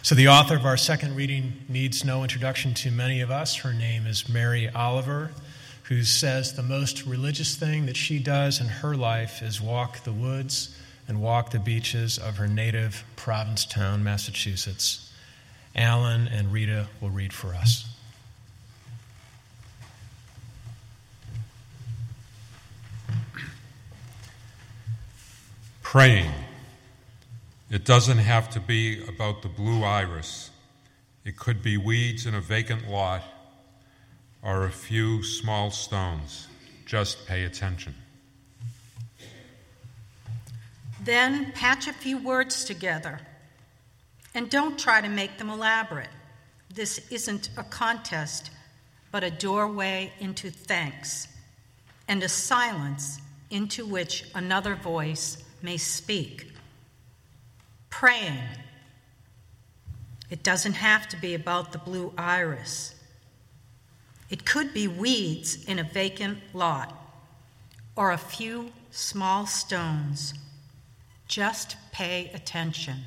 So the author of our second reading needs no introduction to many of us. Her name is Mary Oliver, who says the most religious thing that she does in her life is walk the woods and walk the beaches of her native Provincetown, Massachusetts. Alan and Rita will read for us. Praying. It doesn't have to be about the blue iris. It could be weeds in a vacant lot or a few small stones. Just pay attention. Then patch a few words together, and don't try to make them elaborate. This isn't a contest, but a doorway into thanks and a silence into which another voice may speak. Praying. It doesn't have to be about the blue iris. It could be weeds in a vacant lot or a few small stones. Just pay attention.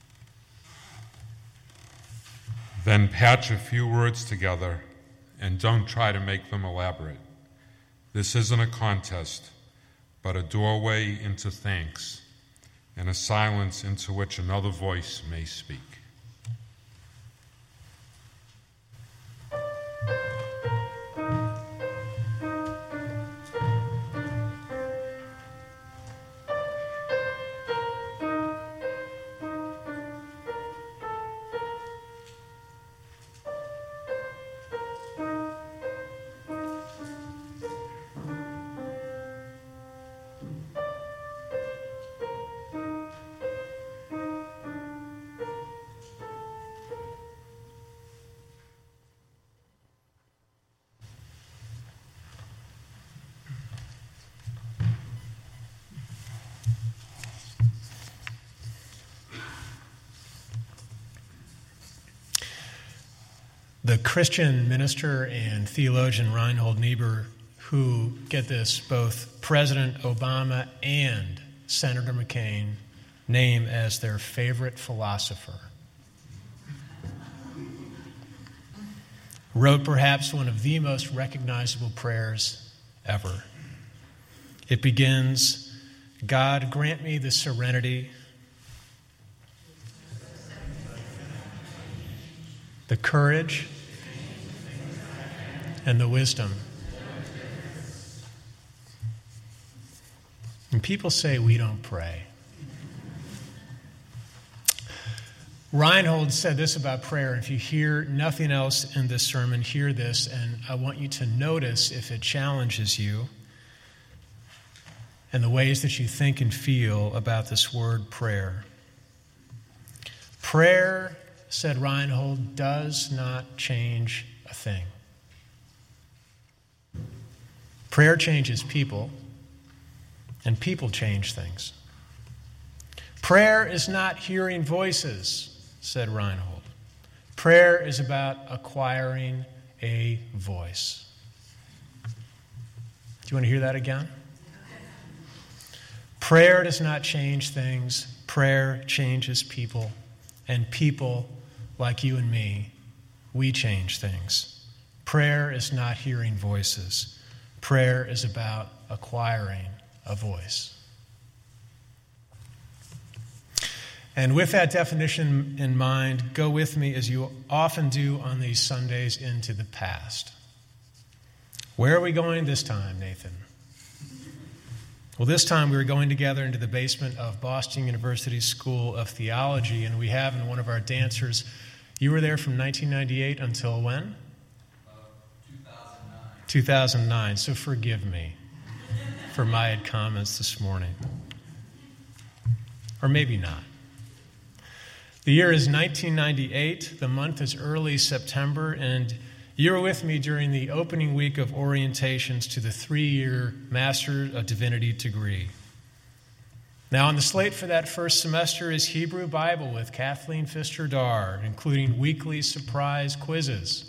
Then patch a few words together and don't try to make them elaborate. This isn't a contest, but a doorway into thanks and a silence into which another voice may speak. The Christian minister and theologian Reinhold Niebuhr, who, get this, both President Obama and Senator McCain name as their favorite philosopher, wrote perhaps one of the most recognizable prayers ever. It begins, "God grant me the serenity, the courage, and the wisdom." And people say we don't pray. Reinhold said this about prayer. If you hear nothing else in this sermon, hear this, and I want you to notice if it challenges you and the ways that you think and feel about this word prayer. Prayer, said Reinhold, does not change a thing. Prayer changes people, and people change things. Prayer is not hearing voices, said Reinhold. Prayer is about acquiring a voice. Do you want to hear that again? Prayer does not change things. Prayer changes people, and people, like you and me, we change things. Prayer is not hearing voices. Prayer is about acquiring a voice. And with that definition in mind, go with me, as you often do on these Sundays, into the past. Where are we going this time, Nathan? Well, this time we were going together into the basement of Boston University School of Theology, and we have in one of our dancers, you were there from 1998 until when? 2009, so forgive me for my comments this morning. Or maybe not. The year is 1998, the month is early September, and you were with me during the opening week of orientations to the 3-year Master of Divinity degree. Now, on the slate for that first semester is Hebrew Bible with Kathleen Pfister-Dar, including weekly surprise quizzes,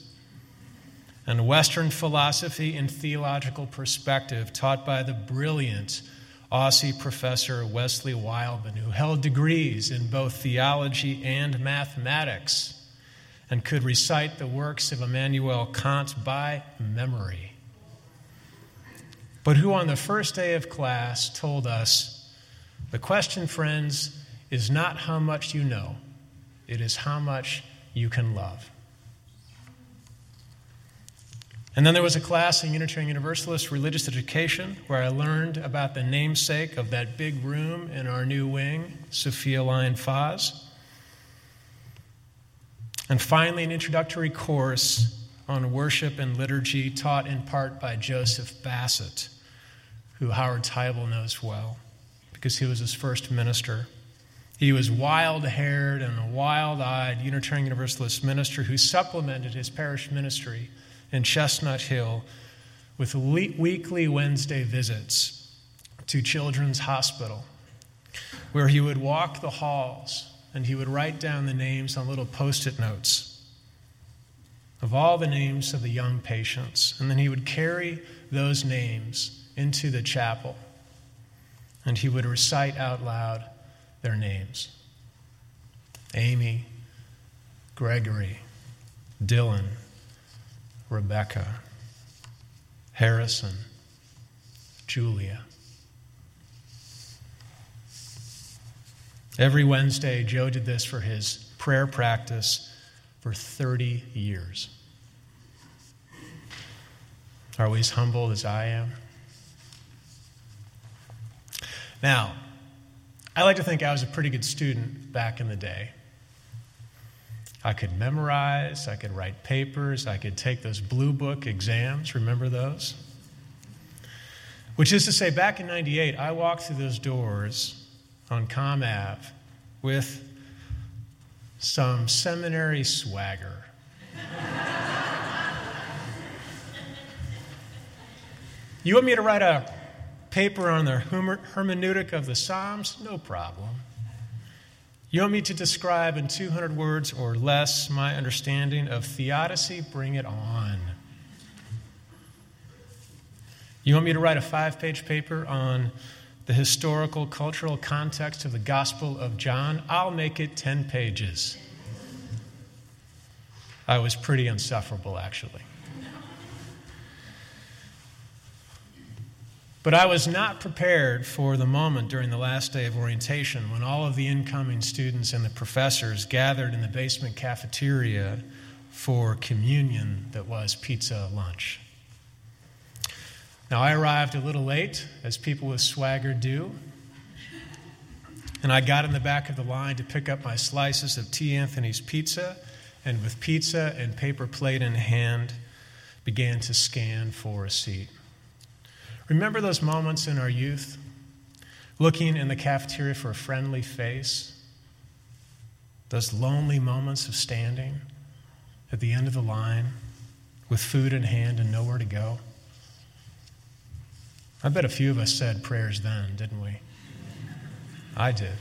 and Western philosophy and theological perspective taught by the brilliant Aussie professor Wesley Wildman, who held degrees in both theology and mathematics and could recite the works of Immanuel Kant by memory, but who on the first day of class told us, the question, friends, is not how much you know, it is how much you can love. And then there was a class in Unitarian Universalist Religious Education where I learned about the namesake of that big room in our new wing, Sophia Lyon Faz. And finally, an introductory course on worship and liturgy taught in part by Joseph Bassett, who Howard Tybel knows well because he was his first minister. He was wild-haired and a wild-eyed Unitarian Universalist minister who supplemented his parish ministry in Chestnut Hill with weekly Wednesday visits to Children's Hospital, where he would walk the halls and he would write down the names on little Post-it notes of all the names of the young patients. And then he would carry those names into the chapel and he would recite out loud their names. Amy, Gregory, Dylan, Rebecca, Harrison, Julia. Every Wednesday, Joe did this for his prayer practice for 30 years. Are we as humble as I am? Now, I like to think I was a pretty good student back in the day. I could memorize, I could write papers, I could take those blue book exams. Remember those? Which is to say, back in 98, I walked through those doors on Comm Ave with some seminary swagger. You want me to write a paper on the hermeneutic of the Psalms? No problem. You want me to describe in 200 words or less my understanding of theodicy? Bring it on. You want me to write a 5-page paper on the historical, cultural context of the Gospel of John? I'll make it 10 pages. I was pretty insufferable, actually. But I was not prepared for the moment during the last day of orientation when all of the incoming students and the professors gathered in the basement cafeteria for communion that was pizza lunch. Now, I arrived a little late, as people with swagger do, and I got in the back of the line to pick up my slices of T. Anthony's pizza, and with pizza and paper plate in hand, began to scan for a seat. Remember those moments in our youth, looking in the cafeteria for a friendly face? Those lonely moments of standing at the end of the line with food in hand and nowhere to go? I bet a few of us said prayers then, didn't we? I did.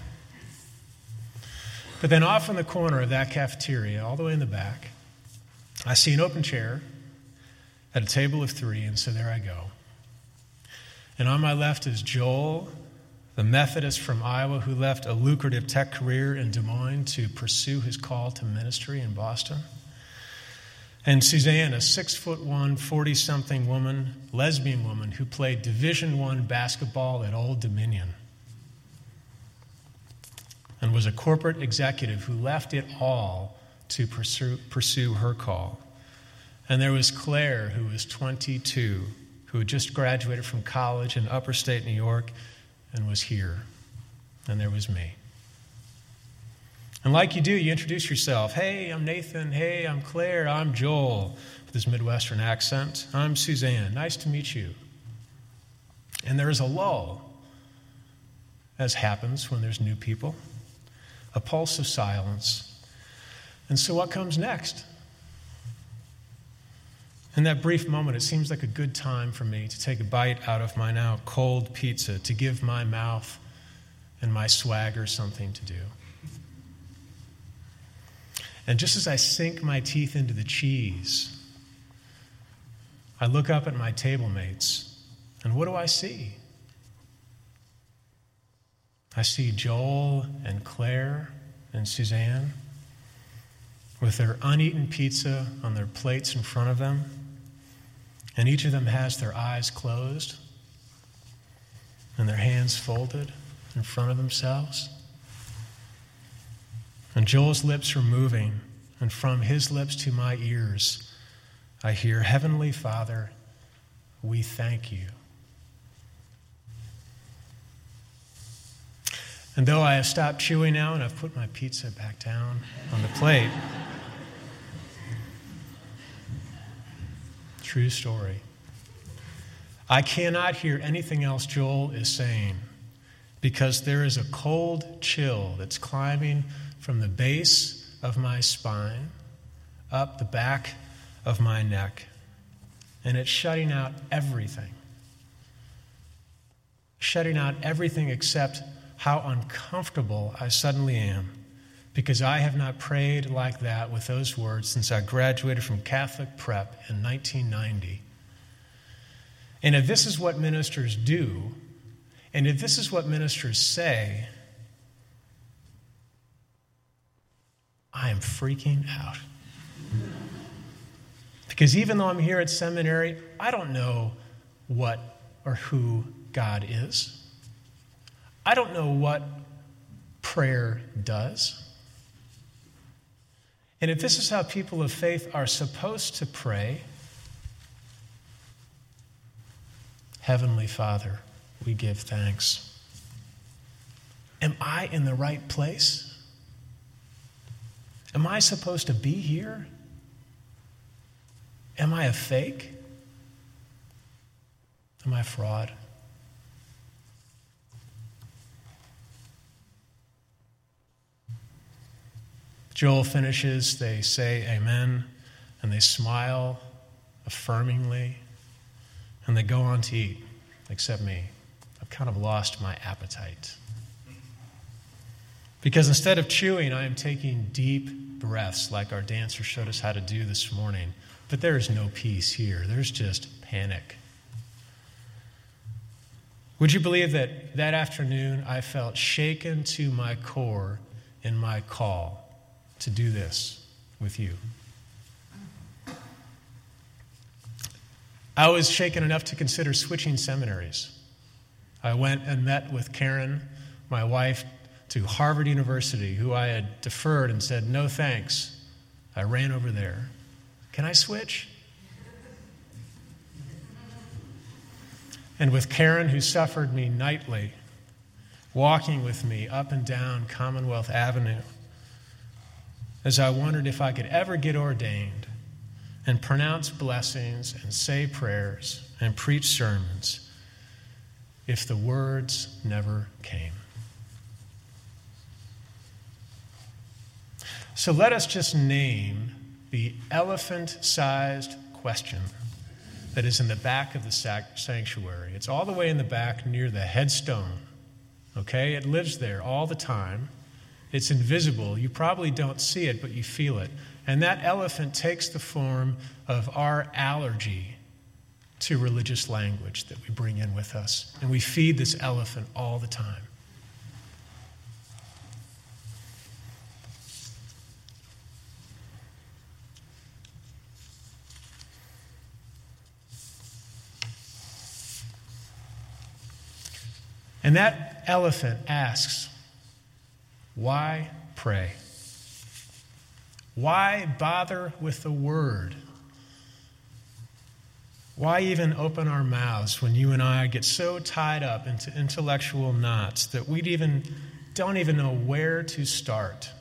But then off in the corner of that cafeteria, all the way in the back, I see an open chair at a table of 3, and so there I go. And on my left is Joel, the Methodist from Iowa who left a lucrative tech career in Des Moines to pursue his call to ministry in Boston. And Suzanne, a 6'1", 40-something woman, lesbian woman who played Division I basketball at Old Dominion and was a corporate executive who left it all to pursue her call. And there was Claire, who was 22, who had just graduated from college in upper state New York and was here. And there was me. And like you do, you introduce yourself. Hey, I'm Nathan. Hey, I'm Claire. I'm Joel, with his Midwestern accent. I'm Suzanne. Nice to meet you. And there is a lull, as happens when there's new people, a pulse of silence. And so what comes next? In that brief moment, it seems like a good time for me to take a bite out of my now cold pizza, to give my mouth and my swagger something to do. And just as I sink my teeth into the cheese, I look up at my table mates, and what do I see? I see Joel and Claire and Suzanne with their uneaten pizza on their plates in front of them, and each of them has their eyes closed and their hands folded in front of themselves. And Joel's lips are moving, and from his lips to my ears, I hear, Heavenly Father, we thank you. And though I have stopped chewing now and I've put my pizza back down on the plate, true story, I cannot hear anything else Joel is saying because there is a cold chill that's climbing from the base of my spine up the back of my neck, and it's shutting out everything. Shutting out everything except how uncomfortable I suddenly am because I have not prayed like that with those words since I graduated from Catholic prep in 1990. And if this is what ministers do, and if this is what ministers say, I am freaking out. Because even though I'm here at seminary, I don't know what or who God is. I don't know what prayer does. And if this is how people of faith are supposed to pray, Heavenly Father, we give thanks. Am I in the right place? Am I supposed to be here? Am I a fake? Am I a fraud? Joel finishes, they say amen, and they smile affirmingly, and they go on to eat, except me. I've kind of lost my appetite. Because instead of chewing, I am taking deep breaths like our dancer showed us how to do this morning. But there is no peace here. There's just panic. Would you believe that that afternoon I felt shaken to my core in my call to do this with you? I was shaken enough to consider switching seminaries. I went and met with Karen, my wife, to Harvard University, who I had deferred and said, no thanks. I ran over there. Can I switch? And with Karen, who suffered me nightly, walking with me up and down Commonwealth Avenue, as I wondered if I could ever get ordained and pronounce blessings and say prayers and preach sermons if the words never came. So let us just name the elephant-sized question that is in the back of the sanctuary. It's all the way in the back near the headstone. Okay? It lives there all the time. It's invisible. You probably don't see it, but you feel it. And that elephant takes the form of our allergy to religious language that we bring in with us. And we feed this elephant all the time. And that elephant asks, why pray? Why bother with the word? Why even open our mouths when you and I get so tied up into intellectual knots that we don't even know where to start?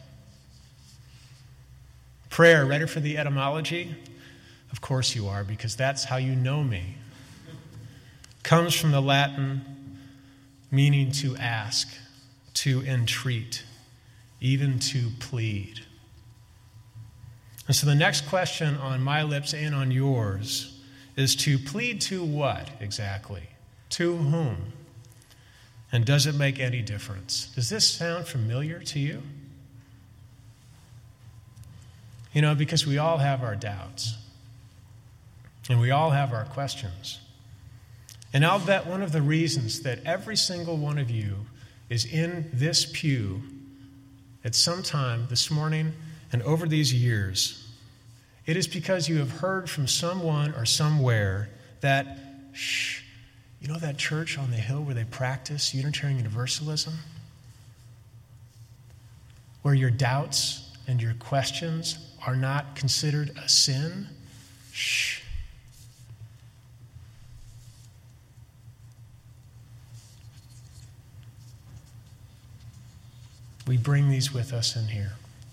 Prayer, ready for the etymology? Of course you are, because that's how you know me. Comes from the Latin meaning to ask, to entreat, even to plead. And so the next question on my lips and on yours is to plead to what exactly? To whom? And does it make any difference? Does this sound familiar to you? You know, because we all have our doubts. And we all have our questions. And I'll bet one of the reasons that every single one of you is in this pew at some time this morning and over these years, it is because you have heard from someone or somewhere that, you know that church on the hill where they practice Unitarian Universalism? Where your doubts and your questions are not considered a sin? Shh. We bring these with us in here.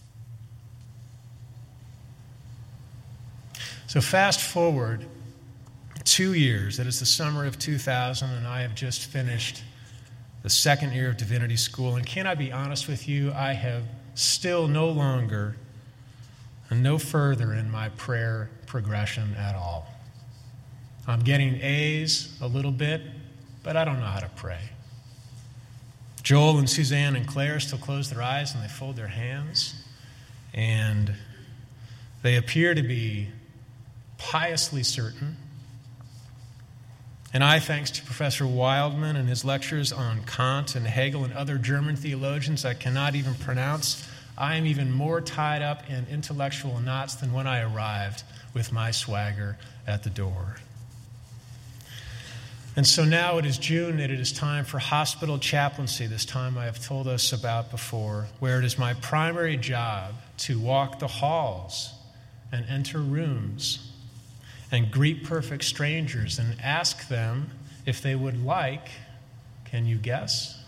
So fast forward 2 years. That is the summer of 2000, and I have just finished the second year of divinity school. And can I be honest with you? I have still no longer and no further in my prayer progression at all. I'm getting A's a little bit, but I don't know how to pray. Joel and Suzanne and Claire still close their eyes and they fold their hands, and they appear to be piously certain. And I, thanks to Professor Wildman and his lectures on Kant and Hegel and other German theologians I cannot even pronounce, I am even more tied up in intellectual knots than when I arrived with my swagger at the door. And so now it is June, and it is time for hospital chaplaincy, this time I have told us about before, where it is my primary job to walk the halls and enter rooms and greet perfect strangers and ask them if they would like, can you guess?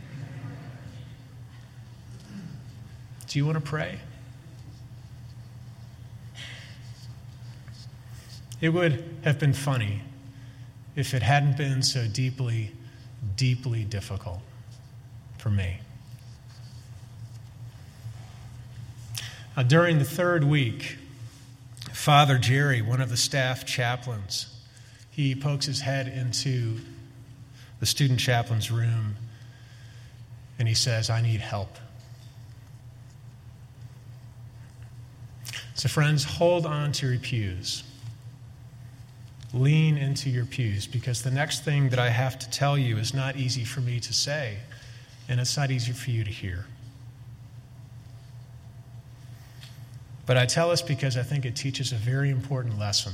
Do you want to pray? It would have been funny if it hadn't been so deeply, deeply difficult for me. Now, during the third week, Father Jerry, one of the staff chaplains, he pokes his head into the student chaplain's room and he says, I need help. So friends, hold on to your pews. Lean into your pews, because the next thing that I have to tell you is not easy for me to say, and it's not easy for you to hear. But I tell us because I think it teaches a very important lesson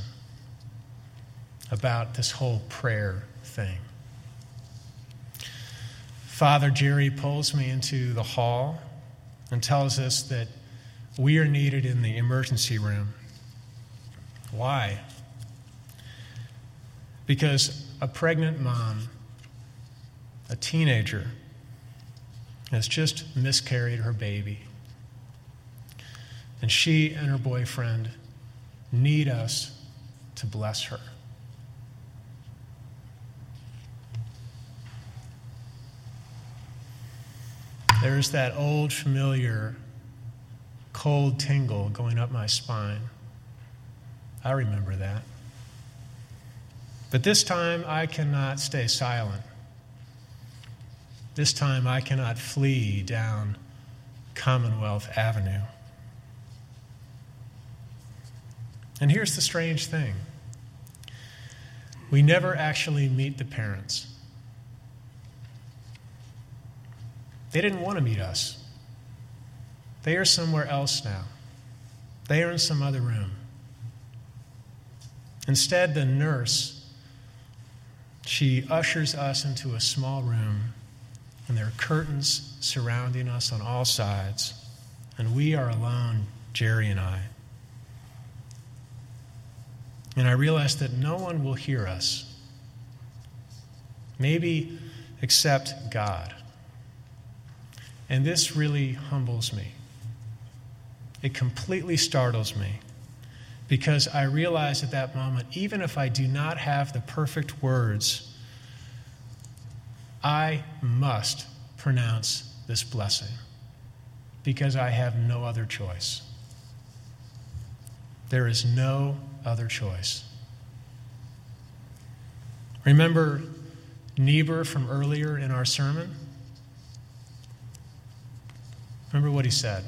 about this whole prayer thing. Father Jerry pulls me into the hall and tells us that we are needed in the emergency room. Why? Because a pregnant mom, a teenager, has just miscarried her baby. And she and her boyfriend need us to bless her. There's that old familiar cold tingle going up my spine. I remember that. But this time I cannot stay silent. This time I cannot flee down Commonwealth Avenue. And here's the strange thing. We never actually meet the parents. They didn't want to meet us. They are somewhere else now. They are in some other room. Instead, the nurse, she ushers us into a small room, and there are curtains surrounding us on all sides, and we are alone, Jerry and I. And I realize that no one will hear us, maybe except God. And this really humbles me. It completely startles me, because I realize at that moment, even if I do not have the perfect words, I must pronounce this blessing, because I have no other choice. There is no other choice. Remember Niebuhr from earlier in our sermon? Remember what he said?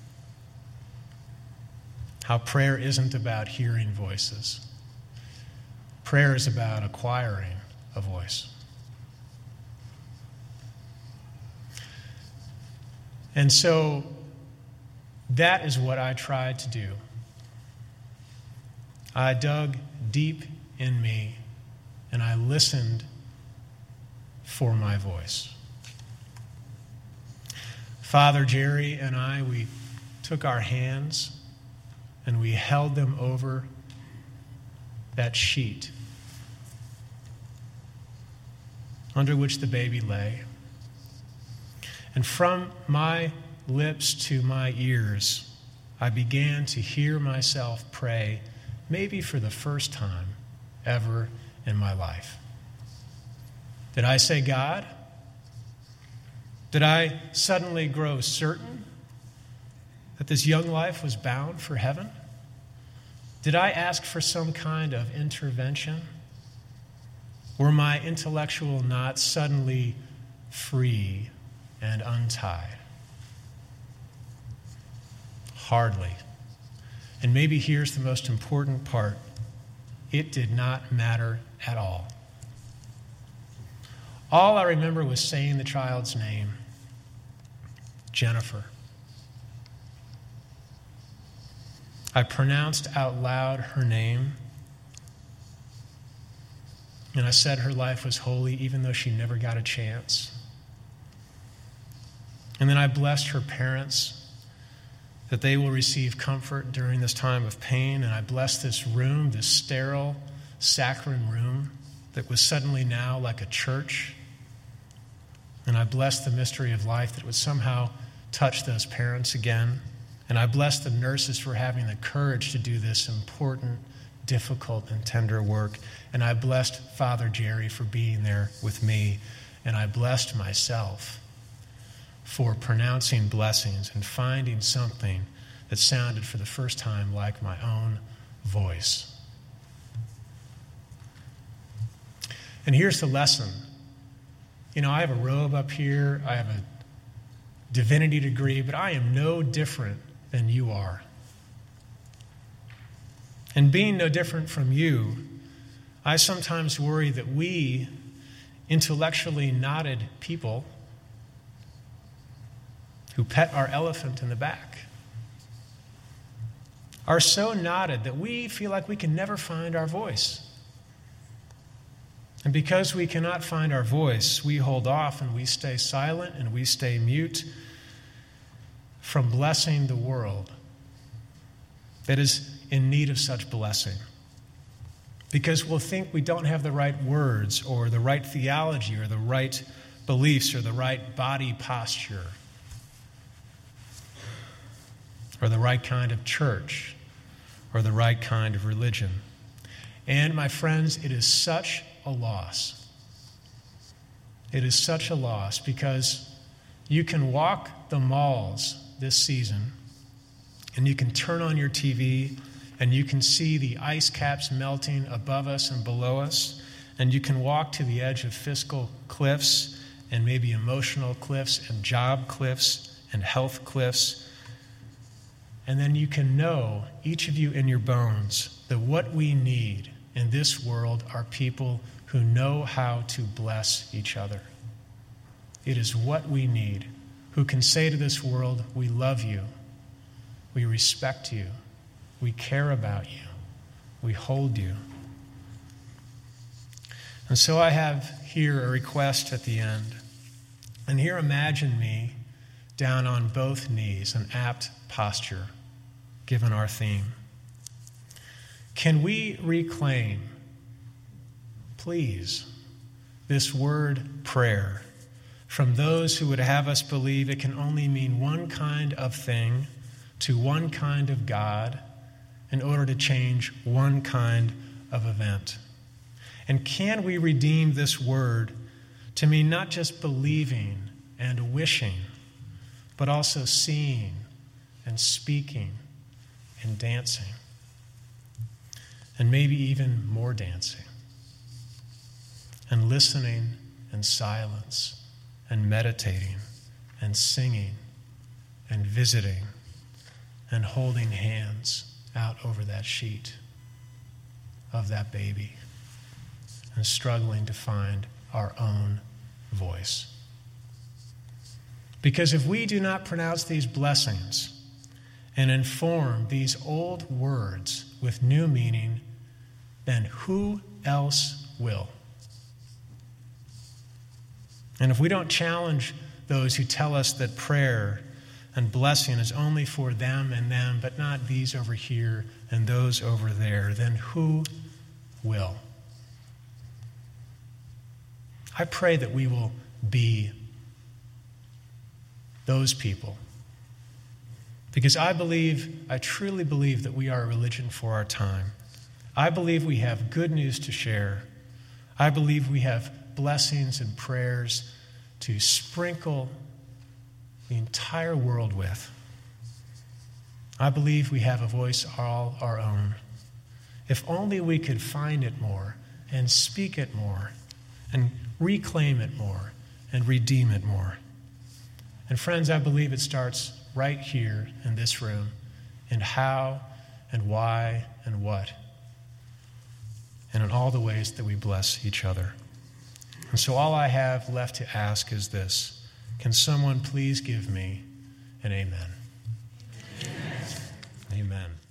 How prayer isn't about hearing voices. Prayer is about acquiring a voice. And so that is what I tried to do. I dug deep in me and I listened for my voice. Father Jerry and I, we took our hands and we held them over that sheet under which the baby lay. And from my lips to my ears, I began to hear myself pray, maybe for the first time ever in my life. Did I say, God? Did I suddenly grow certain that this young life was bound for heaven? Did I ask for some kind of intervention? Were my intellectual knots suddenly free and untied? Hardly. And maybe here's the most important part. It did not matter at all. All I remember was saying the child's name, Jennifer. I pronounced out loud her name, and I said her life was holy even though she never got a chance. And then I blessed her parents that they will receive comfort during this time of pain, and I blessed this room, this sterile, saccharine room that was suddenly now like a church. And I blessed the mystery of life that would somehow touch those parents again. And I blessed the nurses for having the courage to do this important, difficult, and tender work. And I blessed Father Jerry for being there with me. And I blessed myself for pronouncing blessings and finding something that sounded for the first time like my own voice. And here's the lesson. You know, I have a robe up here, I have a divinity degree, but I am no different than you are. And being no different from you, I sometimes worry that we, intellectually knotted people who pet our elephant in the back, are so knotted that we feel like we can never find our voice. And because we cannot find our voice, we hold off and we stay silent and we stay mute from blessing the world that is in need of such blessing. Because we'll think we don't have the right words or the right theology or the right beliefs or the right body posture or the right kind of church or the right kind of religion. And my friends, it is such a loss. It is such a loss because you can walk the malls this season and you can turn on your TV and you can see the ice caps melting above us and below us, and you can walk to the edge of fiscal cliffs and maybe emotional cliffs and job cliffs and health cliffs, and then you can know, each of you in your bones, that what we need in this world are people who know how to bless each other. It is what we need, who can say to this world, we love you, we respect you, we care about you, we hold you. And so I have here a request at the end. And here imagine me down on both knees, an apt posture, given our theme. Can we reclaim, please, this word prayer from those who would have us believe it can only mean one kind of thing to one kind of God in order to change one kind of event? And can we redeem this word to mean not just believing and wishing, but also seeing and speaking and dancing? And maybe even more dancing, and listening and silence, and meditating, and singing, and visiting, and holding hands out over that sheet of that baby, and struggling to find our own voice. Because if we do not pronounce these blessings and inform these old words with new meaning, then who else will? And if we don't challenge those who tell us that prayer and blessing is only for them and them, but not these over here and those over there, then who will? I pray that we will be those people. Because I truly believe that we are a religion for our time. I believe we have good news to share. I believe we have blessings and prayers to sprinkle the entire world with. I believe we have a voice all our own. If only we could find it more and speak it more and reclaim it more and redeem it more. And friends, I believe it starts right here in this room, in how and why and what, and in all the ways that we bless each other. And so all I have left to ask is this: can someone please give me an amen? Amen. Amen.